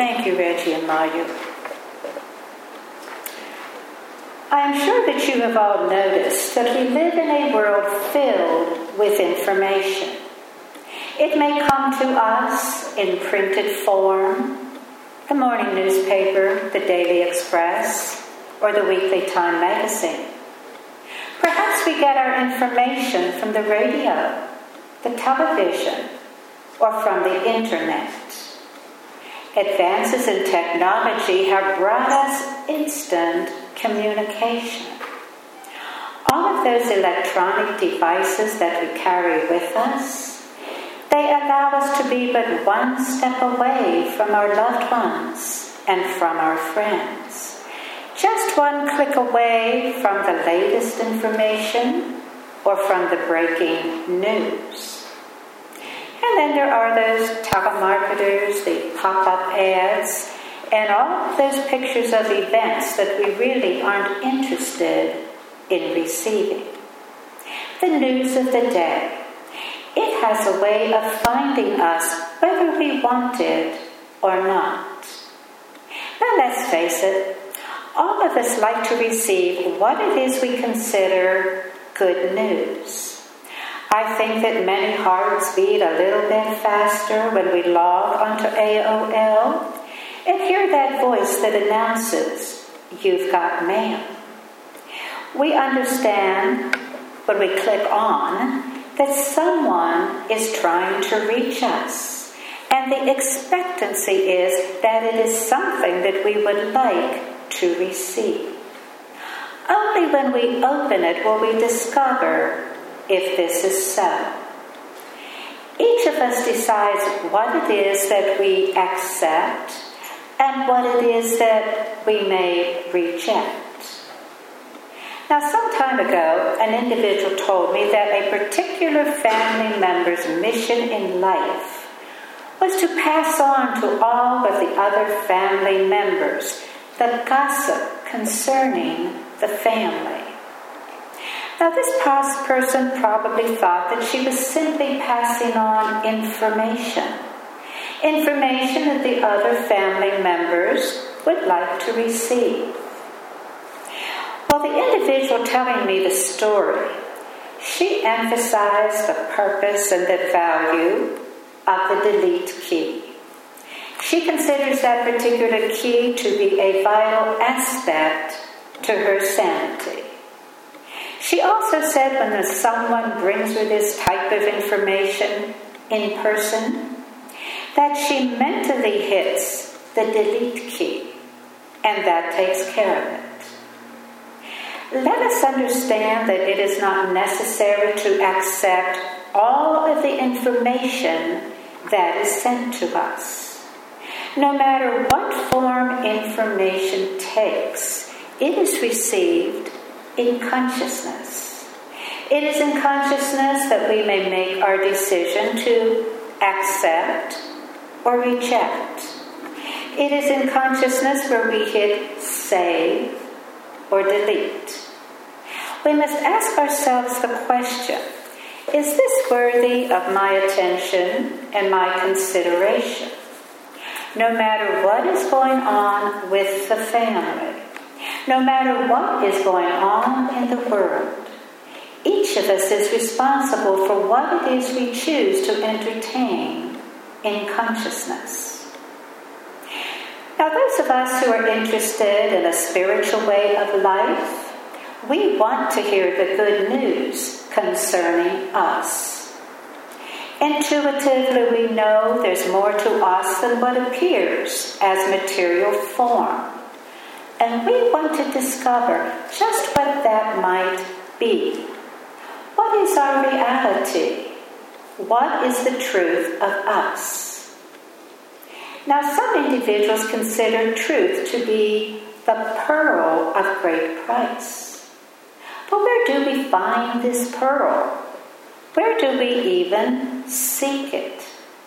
Thank you, Reggie and Mayu. I am sure that you have all noticed that we live in a world filled with information. It may come to us in printed form, the morning newspaper, the Daily Express, or the Weekly Time magazine. Perhaps we get our information from the radio, the television, or from the internet. Advances in technology have brought us instant communication. All of those electronic devices that we carry with us, they allow us to be but one step away from our loved ones and from our friends. Just one click away from the latest information or from the breaking news. And then there are those telemarketers, the pop-up ads, and all of those pictures of events that we really aren't interested in receiving. The news of the day. It has a way of finding us whether we want it or not. Now let's face it, all of us like to receive what it is we consider good news. I think that many hearts beat a little bit faster when we log onto AOL and hear that voice that announces, "You've got mail." We understand when we click on that someone is trying to reach us, and the expectancy is that it is something that we would like to receive. Only when we open it will we discover if this is so. Each of us decides what it is that we accept and what it is that we may reject. Now, some time ago, an individual told me that a particular family member's mission in life was to pass on to all of the other family members the gossip concerning the family. Now, this past person probably thought that she was simply passing on information that the other family members would like to receive. Well, the individual telling me the story, she emphasized the purpose and the value of the delete key. She considers that particular key to be a vital aspect to her sanity. She also said when someone brings her this type of information in person, that she mentally hits the delete key, and that takes care of it. Let us understand that it is not necessary to accept all of the information that is sent to us. No matter what form information takes, it is received in consciousness. It is in consciousness that we may make our decision to accept or reject. It is in consciousness where we hit save or delete. We must ask ourselves the question, is this worthy of my attention and my consideration? No matter what is going on with the family, no matter what is going on in the world, each of us is responsible for what it is we choose to entertain in consciousness. Now, those of us who are interested in a spiritual way of life, we want to hear the good news concerning us. Intuitively, we know there's more to us than what appears as material form. And we want to discover just what that might be. What is our reality? What is the truth of us? Now, some individuals consider truth to be the pearl of great price. But where do we find this pearl? Where do we even seek it?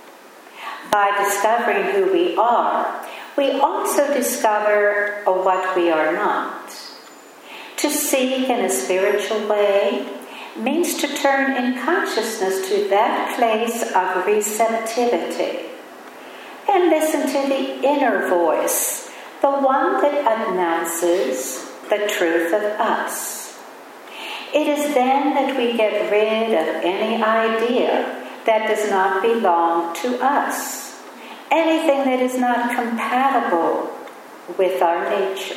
By discovering who we are, we also discover what we are not. To seek in a spiritual way means to turn in consciousness to that place of receptivity, and listen to the inner voice, the one that announces the truth of us. It is then that we get rid of any idea that does not belong to us, anything that is not compatible with our nature.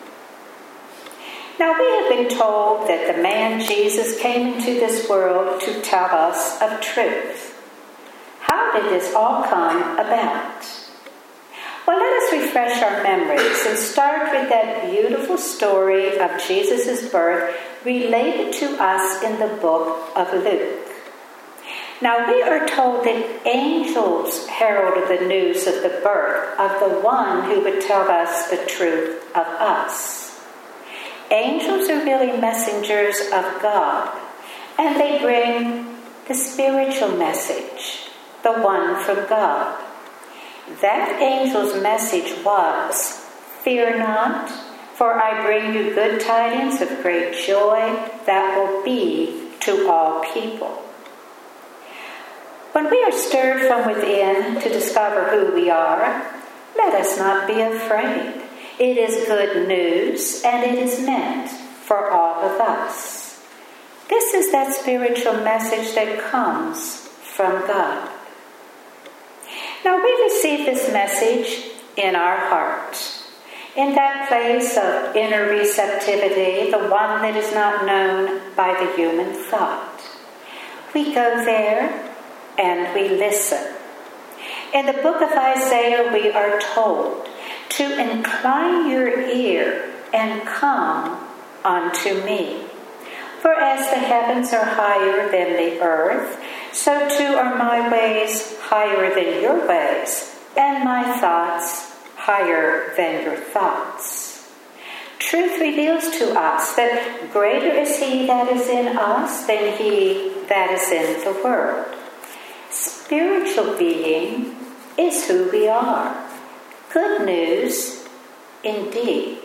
Now, we have been told that the man Jesus came into this world to tell us of truth. How did this all come about? Well, let us refresh our memories and start with that beautiful story of Jesus' birth related to us in the book of Luke. Now, we are told that angels heralded the news of the birth of the one who would tell us the truth of us. Angels are really messengers of God, and they bring the spiritual message, the one from God. That angel's message was, "Fear not, for I bring you good tidings of great joy that will be to all people." When we are stirred from within to discover who we are, let us not be afraid. It is good news, and it is meant for all of us. This is that spiritual message that comes from God. Now, we receive this message in our heart, in that place of inner receptivity, the one that is not known by the human thought. We go there and we listen. In the book of Isaiah, we are told to incline your ear and come unto me. For as the heavens are higher than the earth, so too are my ways higher than your ways, and my thoughts higher than your thoughts. Truth reveals to us that greater is he that is in us than he that is in the world. Spiritual being is who we are. Good news indeed.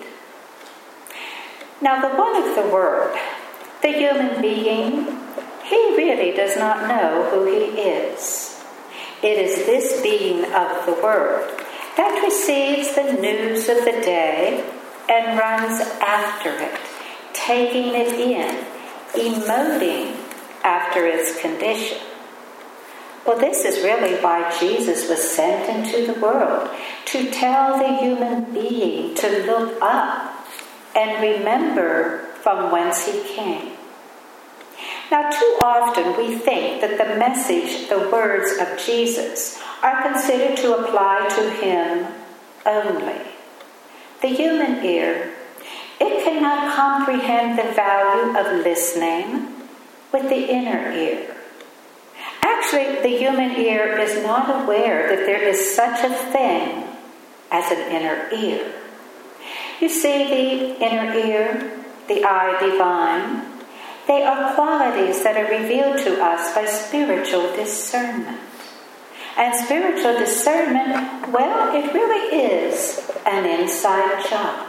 Now, the one of the world, the human being, he really does not know who he is. It is this being of the world that receives the news of the day and runs after it, taking it in, emoting after its condition. Well, this is really why Jesus was sent into the world, to tell the human being to look up and remember from whence he came. Now, too often we think that the message, the words of Jesus, are considered to apply to him only. The human ear, it cannot comprehend the value of listening with the inner ear. Actually, the human ear is not aware that there is such a thing as an inner ear. You see, the inner ear, the eye divine, they are qualities that are revealed to us by spiritual discernment. And spiritual discernment, well, it really is an inside job.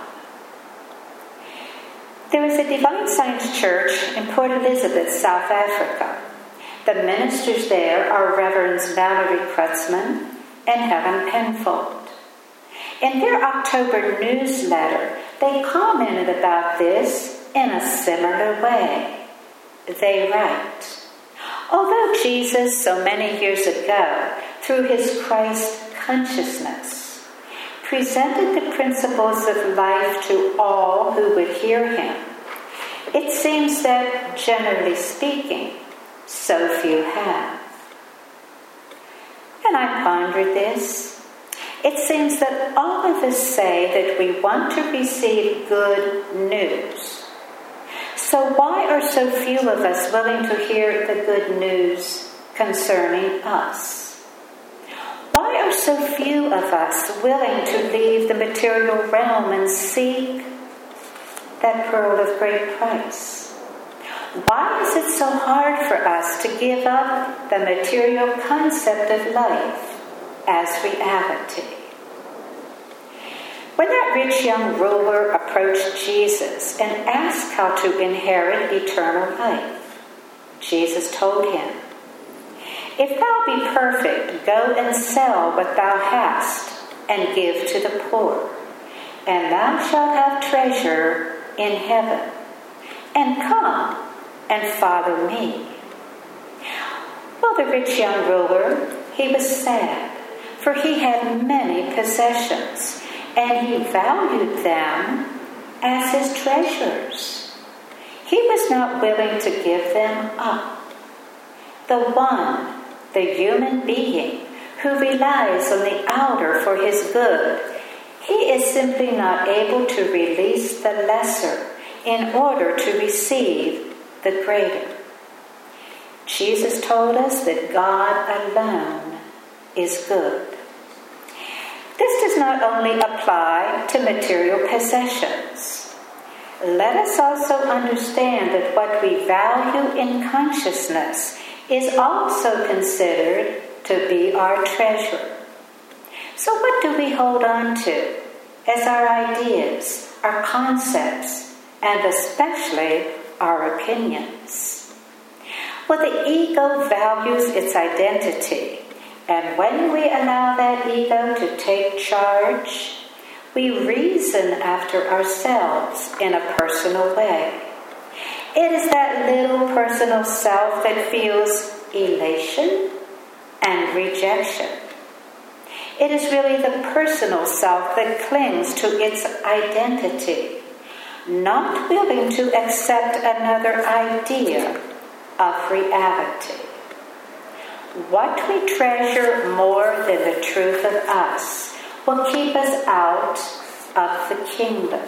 There is a Divine Science Church in Port Elizabeth, South Africa. The ministers there are Reverends Valerie Krutzman and Helen Penfold. In their October newsletter, they commented about this in a similar way. They write, although Jesus, so many years ago, through his Christ consciousness, presented the principles of life to all who would hear him, it seems that, generally speaking, so few have. And I pondered this. It seems that all of us say that we want to receive good news. So why are so few of us willing to hear the good news concerning us? Why are so few of us willing to leave the material realm and seek that pearl of great price? Why is it so hard for us to give up the material concept of life as reality? When that rich young ruler approached Jesus and asked how to inherit eternal life, Jesus told him, If thou be perfect, go and sell what thou hast, and give to the poor, and thou shalt have treasure in heaven. And come and follow me. Well, the rich young ruler, he was sad, for he had many possessions, and he valued them as his treasures. He was not willing to give them up. The one, the human being, who relies on the outer for his good, he is simply not able to release the lesser in order to receive the greater. Jesus told us that God alone is good. This does not only apply to material possessions. Let us also understand that what we value in consciousness is also considered to be our treasure. So what do we hold on to as our ideas, our concepts, and especially our opinions? Well, the ego values its identity, and when we allow that ego to take charge, we reason after ourselves in a personal way. It is that little personal self that feels elation and rejection. It is really the personal self that clings to its identity, not willing to accept another idea of reality. What we treasure more than the truth of us will keep us out of the kingdom.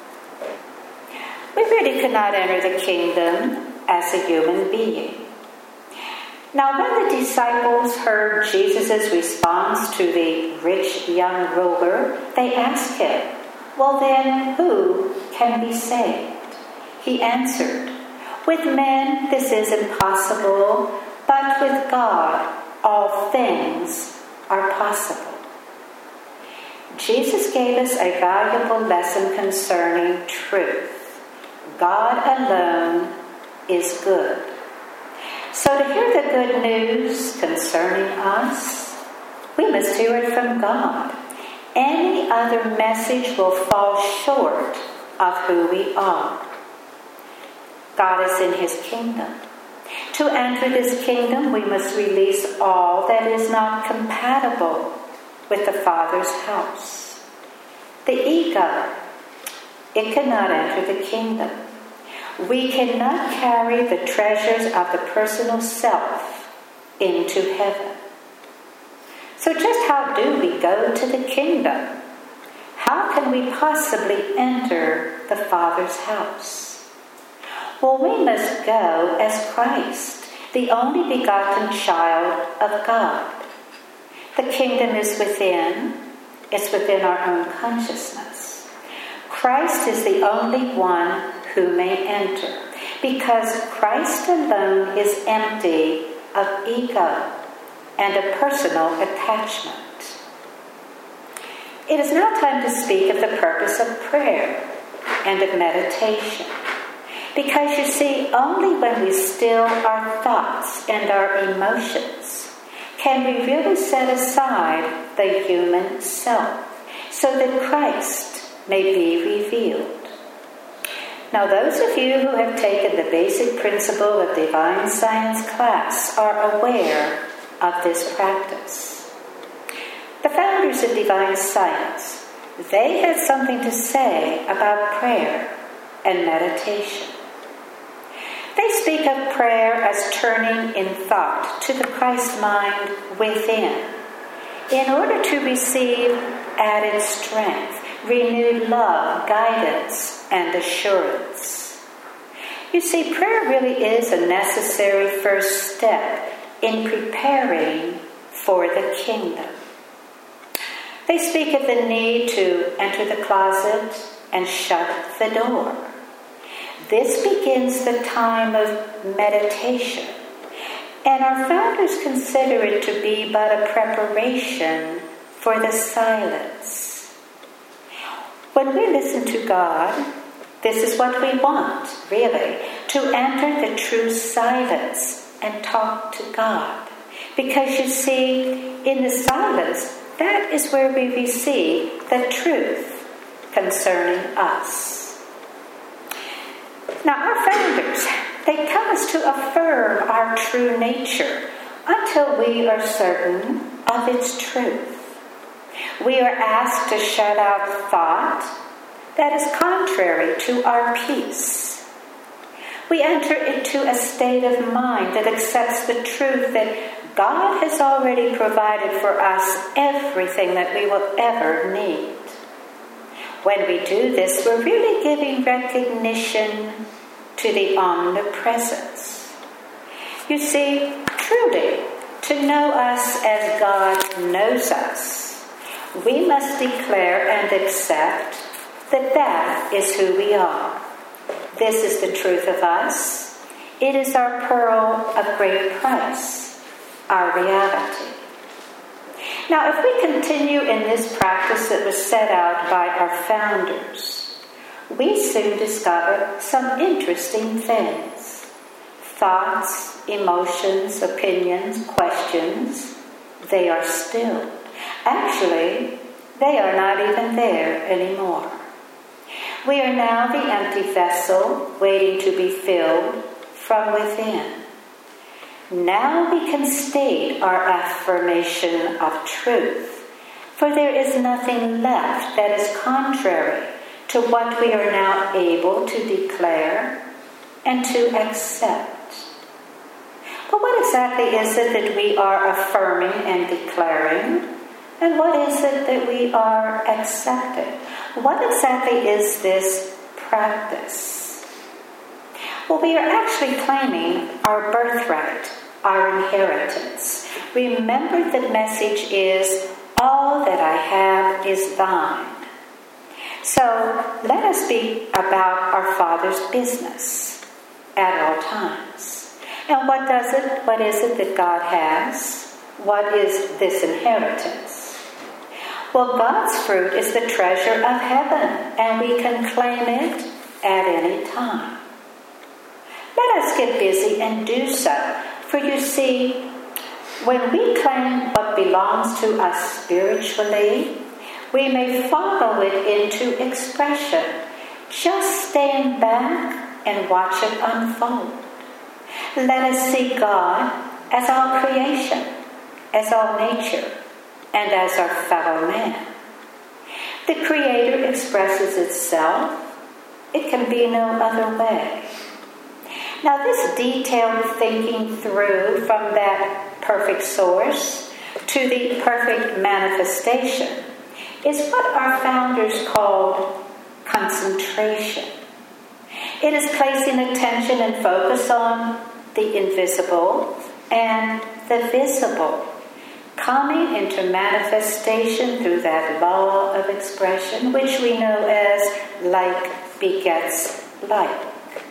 We really could not enter the kingdom as a human being. Now, when the disciples heard Jesus' response to the rich young ruler, they asked him, "Well then, who can be saved?" He answered, "With men this is impossible, but with God all things are possible." Jesus gave us a valuable lesson concerning truth. God alone is good. So to hear the good news concerning us, we must hear it from God. Any other message will fall short of who we are. God is in his kingdom. To enter this kingdom, we must release all that is not compatible with the Father's house. The ego, it cannot enter the kingdom. We cannot carry the treasures of the personal self into heaven. So just how do we go to the kingdom? How can we possibly enter the Father's house? Well, we must go as Christ, the only begotten child of God. The kingdom is within. It's within our own consciousness. Christ is the only one who may enter, because Christ alone is empty of ego and a personal attachment. It is now time to speak of the purpose of prayer and of meditation, because you see, only when we still our thoughts and our emotions can we really set aside the human self so that Christ may be revealed. Now, those of you who have taken the basic principle of divine science class are aware of this practice. The founders of divine science, they had something to say about prayer and meditation. They speak of prayer as turning in thought to the Christ mind within, in order to receive added strength, renewed love, guidance, and assurance. You see, prayer really is a necessary first step in preparing for the kingdom. They speak of the need to enter the closet and shut the door. This begins the time of meditation, and our founders consider it to be but a preparation for the silence. When we listen to God, this is what we want, really, to enter the true silence and talk to God, Because you see, in the silence, that is where we receive the truth concerning us. Now, our founders, they tell us to affirm our true nature until we are certain of its truth. We are asked to shut out thought that is contrary to our peace. We enter into a state of mind that accepts the truth that God has already provided for us everything that we will ever need. When we do this, we're really giving recognition to the omnipresence. You see, truly, to know us as God knows us, we must declare and accept that that is who we are. This is the truth of us. It is our pearl of great price, our reality. Now, if we continue in this practice that was set out by our founders, we soon discover some interesting things. Thoughts, emotions, opinions, questions, they are stilled. Actually, they are not even there anymore. We are now the empty vessel waiting to be filled from within. Now we can state our affirmation of truth, for there is nothing left that is contrary to what we are now able to declare and to accept. But what exactly is it that we are affirming and declaring? And what is it that we are accepting? What exactly is this practice? Well, we are actually claiming our birthright, our inheritance. Remember, the message is, all that I have is thine. So let us be about our Father's business at all times. And what is it that God has? What is this inheritance? Well, God's fruit is the treasure of heaven, and we can claim it at any time. Let us get busy and do so. For you see, when we claim what belongs to us spiritually, we may follow it into expression. Just stand back and watch it unfold. Let us see God as all creation, as all nature, and as our fellow man. The Creator expresses itself. It can be no other way. Now, this detailed thinking through from that perfect source to the perfect manifestation is what our founders called concentration. It is placing attention and focus on the invisible and the visible, coming into manifestation through that law of expression, which we know as like begets like.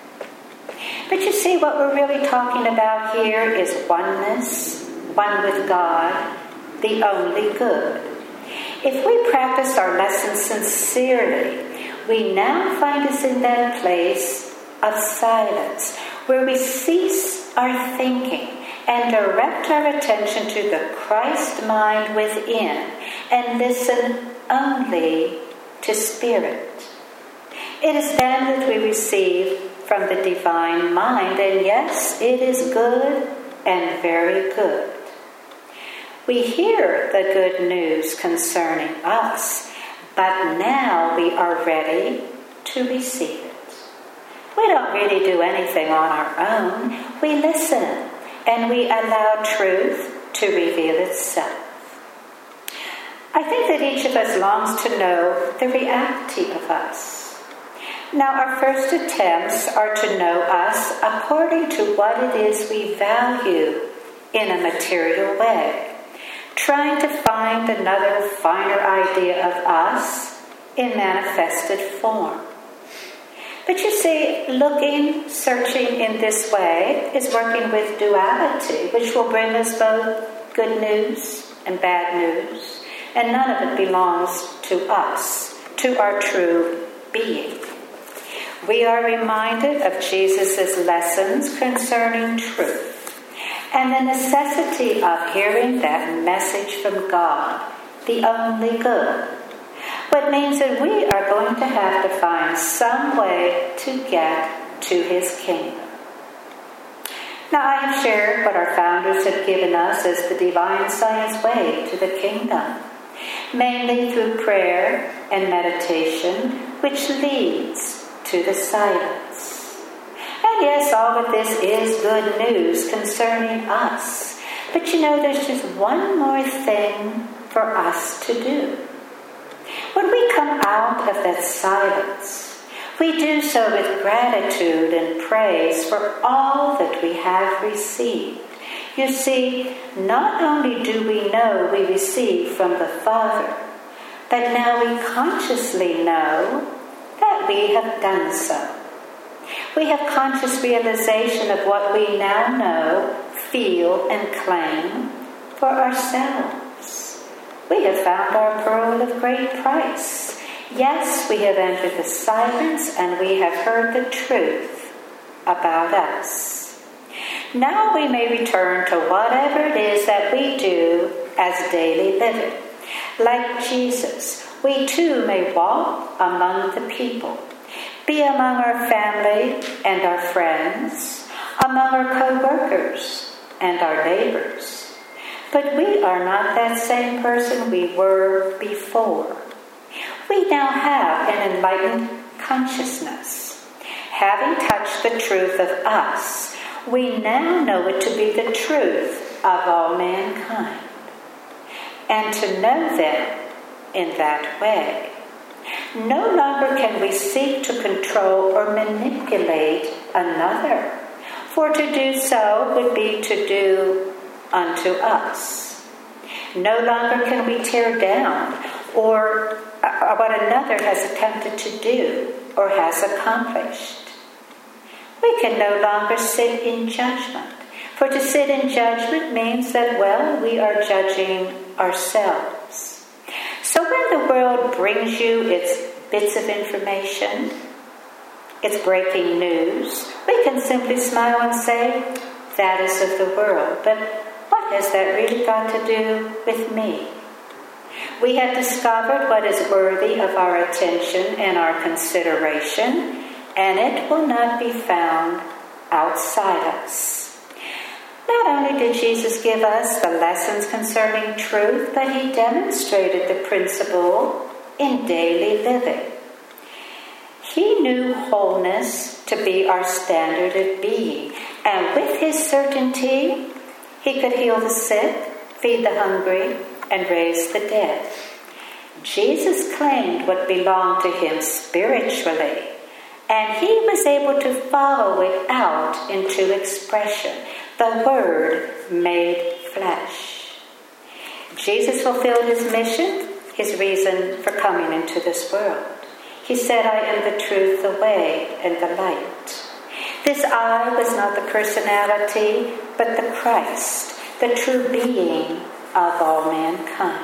But you see, what we're really talking about here is oneness, one with God, the only good. If we practice our lessons sincerely, we now find us in that place of silence, where we cease our thinking and direct our attention to the Christ mind within and listen only to Spirit. It is then that we receive from the divine mind, and yes, it is good and very good. We hear the good news concerning us, but now we are ready to receive it. We don't really do anything on our own. We listen, and we allow truth to reveal itself. I think that each of us longs to know the reality of us. Now, our first attempts are to know us according to what it is we value in a material way, trying to find another finer idea of us in manifested form. But you see, looking, searching in this way is working with duality, which will bring us both good news and bad news, and none of it belongs to us, to our true being. We are reminded of Jesus' lessons concerning truth. and the necessity of hearing that message from God, the only good. What means that we are going to have to find some way to get to his kingdom. Now, I have shared what our founders have given us as the divine science way to the kingdom, mainly through prayer and meditation, which leads to the silence. And yes, all of this is good news concerning us. But there's just one more thing for us to do. When we come out of that silence, we do so with gratitude and praise for all that we have received. You see, not only do we know we receive from the Father, but now we consciously know that we have done so. We have conscious realization of what we now know, feel, and claim for ourselves. We have found our pearl of great price. Yes, we have entered the silence and we have heard the truth about us. Now we may return to whatever it is that we do as daily living. Like Jesus, we too may walk among the people, be among our family and our friends, among our co-workers and our neighbors. But we are not that same person we were before. We now have an enlightened consciousness. Having touched the truth of us, we now know it to be the truth of all mankind. And to know them in that way, no longer can we seek to control or manipulate another, for to do so would be to do unto us. No longer can we tear down or what another has attempted to do or has accomplished. We can no longer sit in judgment, for to sit in judgment means that, we are judging ourselves. So when the world brings you its bits of information, its breaking news, we can simply smile and say, that is of the world, but what has that really got to do with me? We have discovered what is worthy of our attention and our consideration, and it will not be found outside us. Not only did Jesus give us the lessons concerning truth, but he demonstrated the principle in daily living. He knew wholeness to be our standard of being, and with his certainty, he could heal the sick, feed the hungry, and raise the dead. Jesus claimed what belonged to him spiritually, and he was able to follow it out into expression. The Word made flesh. Jesus fulfilled his mission, his reason for coming into this world. He said, I am the truth, the way, and the light. This I was not the personality, but the Christ, the true being of all mankind.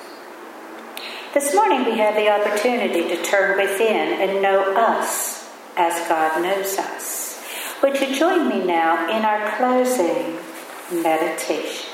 This morning we have the opportunity to turn within and know us as God knows us. Would you join me now in our closing meditation?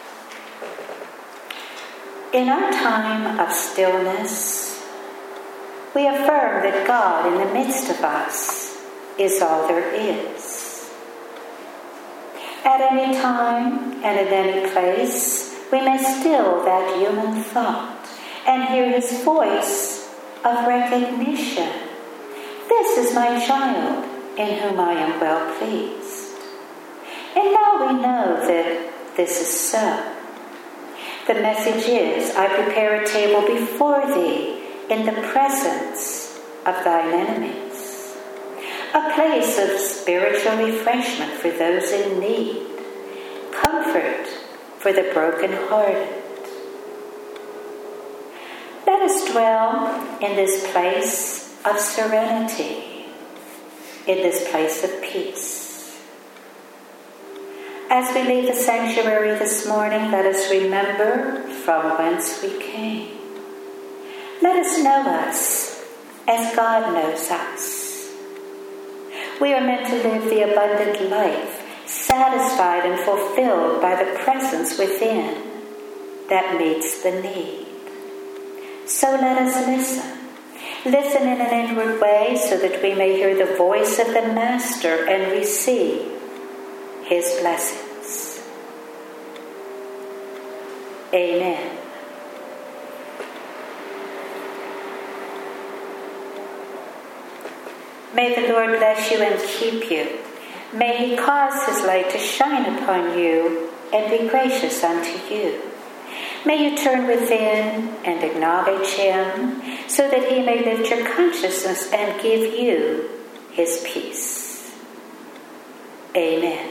In our time of stillness, we affirm that God in the midst of us is all there is. At any time and in any place, we may still that human thought and hear his voice of recognition. This is my child, in whom I am well pleased. And now we know that this is so. The message is, I prepare a table before thee in the presence of thine enemies. A place of spiritual refreshment for those in need. Comfort for the brokenhearted. Let us dwell in this place of serenity, in this place of peace. As we leave the sanctuary this morning, let us remember from whence we came. Let us know us as God knows us. We are meant to live the abundant life satisfied and fulfilled by the presence within that meets the need. So let us listen. Listen in an inward way so that we may hear the voice of the Master and receive his blessings. Amen. May the Lord bless you and keep you. May he cause his light to shine upon you and be gracious unto you. May you turn within and acknowledge him so that he may lift your consciousness and give you his peace. Amen.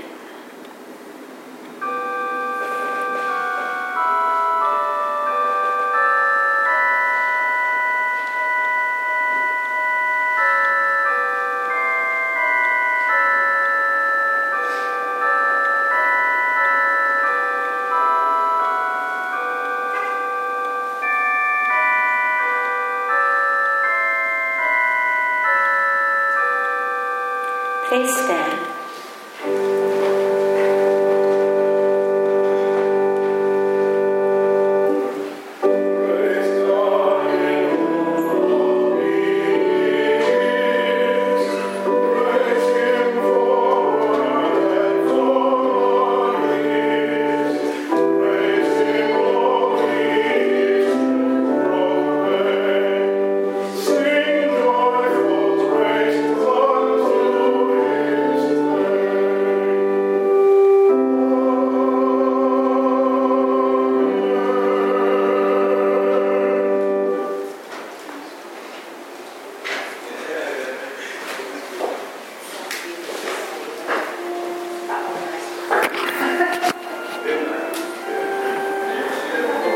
Please stand.